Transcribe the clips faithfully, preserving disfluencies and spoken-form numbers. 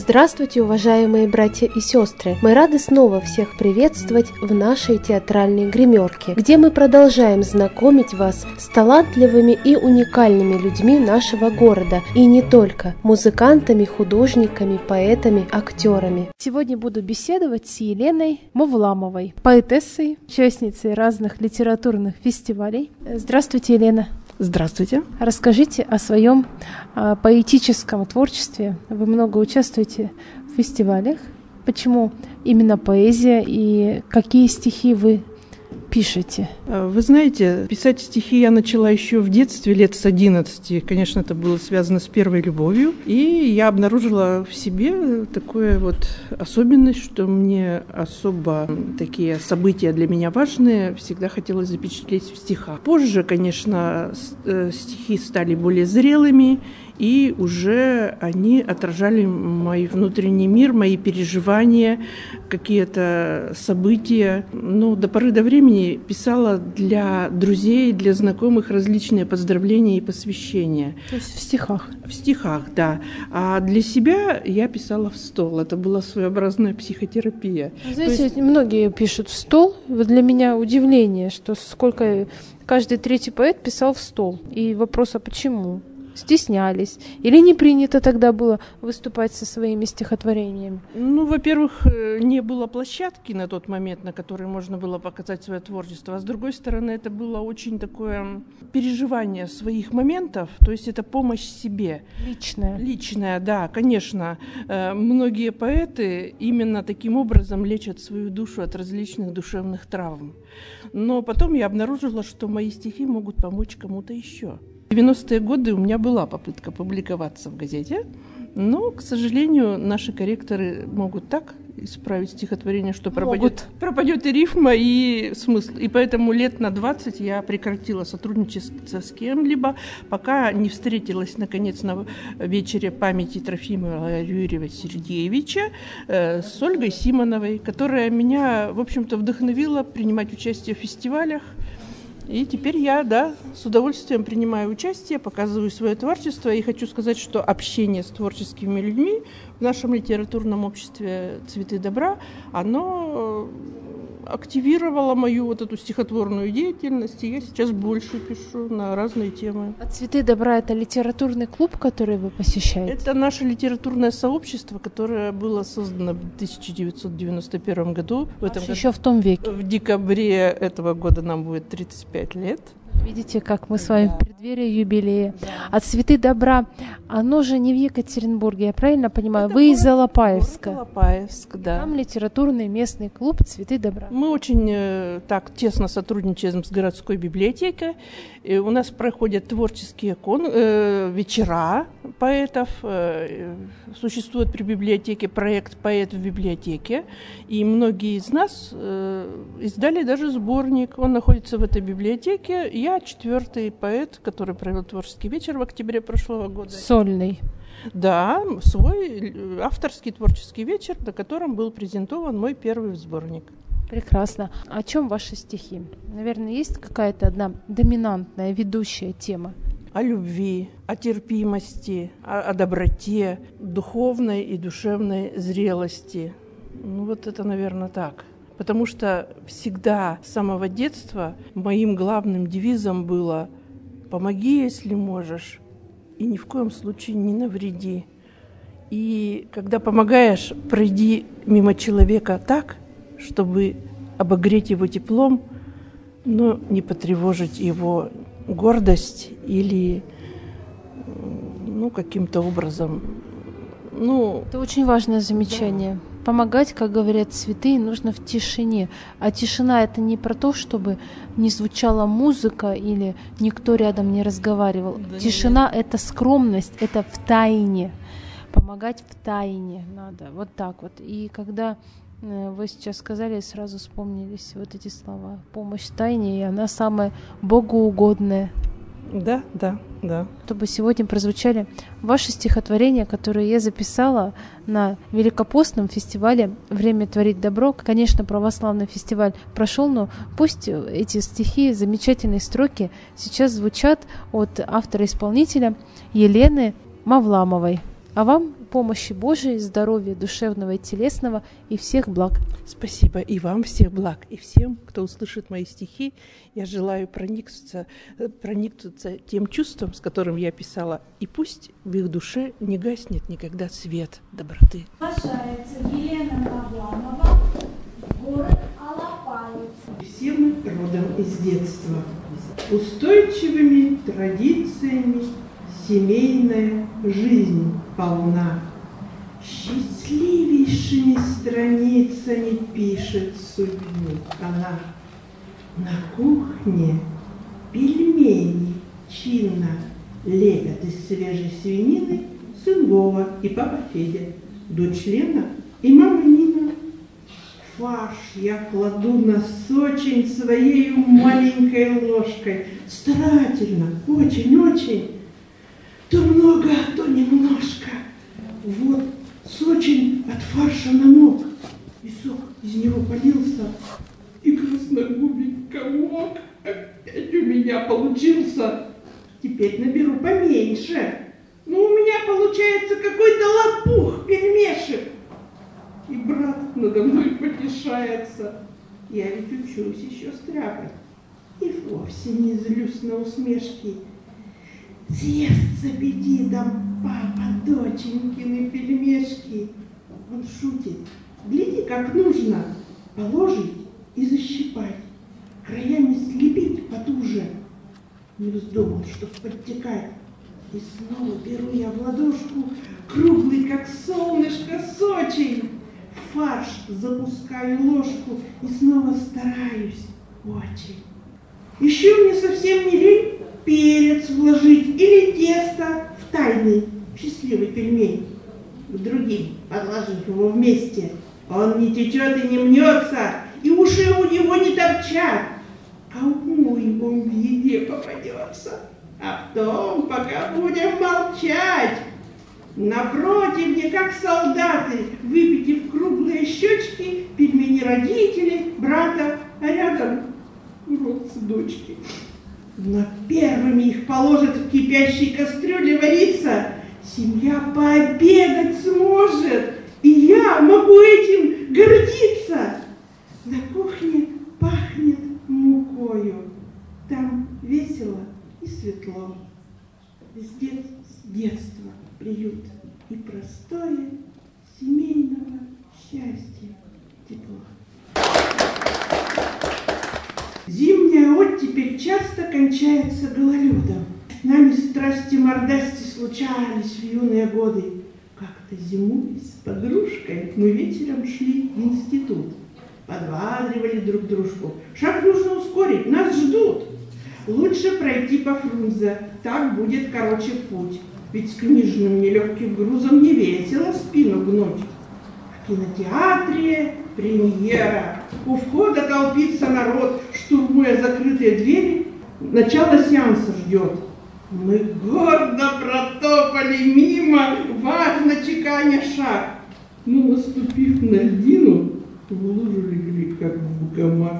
Здравствуйте, уважаемые братья и сестры! Мы рады снова всех приветствовать в нашей театральной гримерке, где мы продолжаем знакомить вас с талантливыми и уникальными людьми нашего города, и не только, музыкантами, художниками, поэтами, актерами. Сегодня буду беседовать с Еленой Мавламовой, поэтессой, участницей разных литературных фестивалей. Здравствуйте, Елена! Здравствуйте. Расскажите о своем а, поэтическом творчестве. Вы много участвуете в фестивалях. Почему именно поэзия и какие стихи вы пишете? Вы знаете, писать стихи я начала еще в детстве, лет с одиннадцати. Конечно, это было связано с первой любовью. И я обнаружила в себе такую вот особенность, что мне особо такие события для меня важные всегда хотелось запечатлеть в стихах. Позже, конечно, стихи стали более зрелыми, и уже они отражали мой внутренний мир, мои переживания, какие-то события. Но до поры до времени писала для друзей, для знакомых различные поздравления и посвящения. То есть в стихах? В стихах, да. А для себя я писала в стол. Это была своеобразная психотерапия. Знаете, есть... многие пишут в стол. Вот для меня удивление, что сколько каждый третий поэт писал в стол. И вопрос, а почему? Стеснялись? Или не принято тогда было выступать со своими стихотворениями? Ну, во-первых, не было площадки на тот момент, на которой можно было показать свое творчество. А с другой стороны, это было очень такое переживание своих моментов, то есть это помощь себе. Личная. Личная, да, конечно. Многие поэты именно таким образом лечат свою душу от различных душевных травм. Но потом я обнаружила, что мои стихи могут помочь кому-то еще. В девяностые годы у меня была попытка публиковаться в газете, но, к сожалению, наши корректоры могут так исправить стихотворение, что пропадет, пропадет и рифма, и смысл. И поэтому лет на двадцать я прекратила сотрудничество с кем-либо, пока не встретилась, наконец, на вечере памяти Трофима Юрьева Сергеевича э, с Ольгой Симоновой, которая меня, в общем-то, вдохновила принимать участие в фестивалях. И теперь я, да, с удовольствием принимаю участие, показываю свое творчество. И хочу сказать, что общение с творческими людьми в нашем литературном обществе «Цветы добра», оно активировало мою вот эту стихотворную деятельность. И я сейчас больше пишу на разные темы. А «Цветы добра» — это литературный клуб, который вы посещаете? Это наше литературное сообщество, которое было создано в тысяча девятьсот девяносто первом году. В этом еще году, в том веке. В декабре этого года нам будет тридцать пять лет. Видите, как мы с вами да. в преддверии юбилея. А «Цветы добра», оно же не в Екатеринбурге, я правильно понимаю? Это Вы город, из Алапаевска. Алапаевск, да. Там литературный местный клуб «Цветы добра». Мы очень э, так тесно сотрудничаем с городской библиотекой. И у нас проходят творческие кон, э, вечера поэтов. Э, существует при библиотеке проект «Поэт в библиотеке». И многие из нас э, издали даже сборник. Он находится в этой библиотеке. Я четвертый поэт, который провел творческий вечер в октябре прошлого года. Сольный. Да, свой авторский творческий вечер, на котором был презентован мой первый сборник. Прекрасно. О чем ваши стихи? Наверное, есть какая-то одна доминантная, ведущая тема? О любви, о терпимости, о, о доброте, духовной и душевной зрелости. Ну вот это, наверное, так. Потому что всегда с самого детства моим главным девизом было «помоги, если можешь, и ни в коем случае не навреди». И когда помогаешь, пройди мимо человека так, чтобы обогреть его теплом, но не потревожить его гордость или ну, каким-то образом. Ну, это очень важное замечание. Да. Помогать, как говорят святые, нужно в тишине. А тишина — это не про то, чтобы не звучала музыка или никто рядом не разговаривал. Да Тишина — это скромность, это в тайне. Помогать в тайне надо. Вот так вот. И когда вы сейчас сказали, сразу вспомнились вот эти слова. Помощь в тайне, и она самая богоугодная. Да, да, да. Чтобы сегодня прозвучали ваши стихотворения, которые я записала на Великопостном фестивале «Время творить добро». Конечно, православный фестиваль прошел, но пусть эти стихи, замечательные строки сейчас звучат от автора-исполнителя Елены Мавламовой. А вам помощи Божией, здоровья душевного и телесного и всех благ. Спасибо и вам всех благ, и всем, кто услышит мои стихи. Я желаю проникнуться, проникнуться тем чувством, с которым я писала, и пусть в их душе не гаснет никогда свет доброты. Приглашается Елена Навламова, город Алапаев. Все мы родом из детства, устойчивыми традициями семейная жизнь полна. Счастливейшими страницами пишет судьбу она. На кухне пельмени чинно лепят из свежей свинины сын Вова и папа Федя, дочь Лена и мама Нина. Фарш я кладу на сочень своей маленькой ложкой, старательно, очень-очень, то много, то немножко. Вот сочень от фарша намок, и сок из него полился, и красногубик комок опять у меня получился. Теперь наберу поменьше, но у меня получается какой-то лопух, пельмешек. И брат надо мной потешается. Я ведь учусь еще стряпать. И вовсе не злюсь на усмешки. Съест с аппетитом папа доченькины пельмешки. Он шутит. Гляди, как нужно положить и защипать, краями слепить потуже. Не вздумал, чтоб подтекать. И снова беру я в ладошку круглый, как солнышко, сочень. В фарш запускаю ложку и снова стараюсь очень. Еще мне совсем не лень перец вложить или тесто в тайный счастливый пельмень. К другим, подложив его вместе, он не течет и не мнется, и уши у него не торчат. Кому его в еде попадется? А потом, пока будем молчать, напротив мне, как солдаты, выпитив круглые щечки, пельмени родителей, брата, а рядом уродцы дочки. Но первыми их положат в кипящей кастрюле вариться. Семья пообедать сможет, и я могу этим гордиться. На кухне пахнет мукою, там весело и светло. Везде с детства приют и простое семейного счастья тепло. Зимняя оттепель часто кончается гололедом. Нами страсти-мордасти случались в юные годы. Как-то зимой с подружкой мы вечером шли в институт. Подбадривали друг дружку. Шаг нужно ускорить, нас ждут. Лучше пройти по Фрунзе, так будет короче путь. Ведь с книжным нелегким грузом не весело спину гнуть. В кинотеатре премьера. У входа толпится народ, штурмуя закрытые двери. Начало сеанса ждет. Мы гордо протопали мимо, важно чеканя шаг. Но, наступив на льдину, в лужу легли, как в гамак.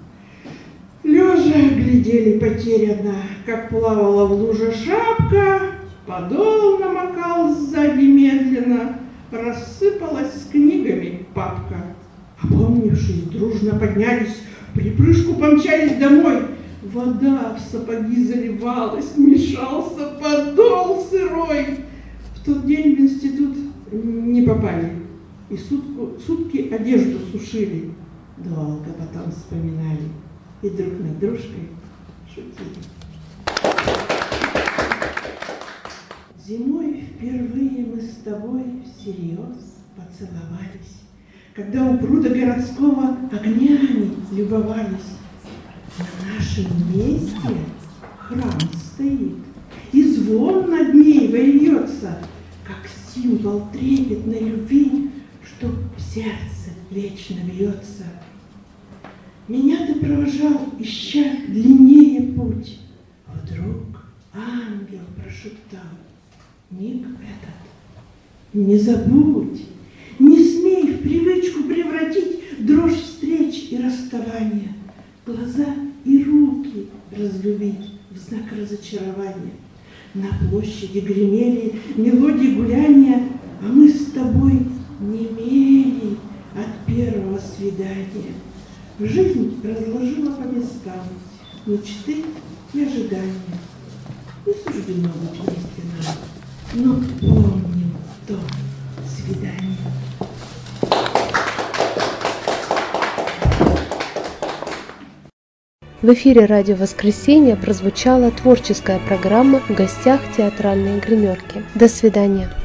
Лежа глядели потерянно, как плавала в луже шапка, подол намокал сзади медленно, рассыпалась с книгами папка. Опомнившись, дружно поднялись, в припрыжку помчались домой. Вода в сапоги заливалась, мешался подол сырой. В тот день в институт не попали, и сутку, сутки одежду сушили. Долго потом вспоминали и друг над дружкой шутили. Зимой впервые мы с тобой всерьез поцеловались, когда у пруда городского огнями любовались. На нашем месте храм стоит, и звон над ней вольется, как символ трепетной любви, что в сердце вечно бьется. Меня ты провожал, ища длиннее путь. Вдруг ангел прошептал: миг этот не забудь, не смей в привычку превратить дрожь встреч и расставания, глаза и руки разлюбить в знак разочарования. На площади гремели мелодии гуляния, А мы с тобой немели от первого свидания. Жизнь разложила по местам мечты и ожидания. Не суждено быть вместе нам, но помним то свидание. В эфире «Радио Воскресенье» прозвучала творческая программа «В гостях театральной гримерки». До свидания.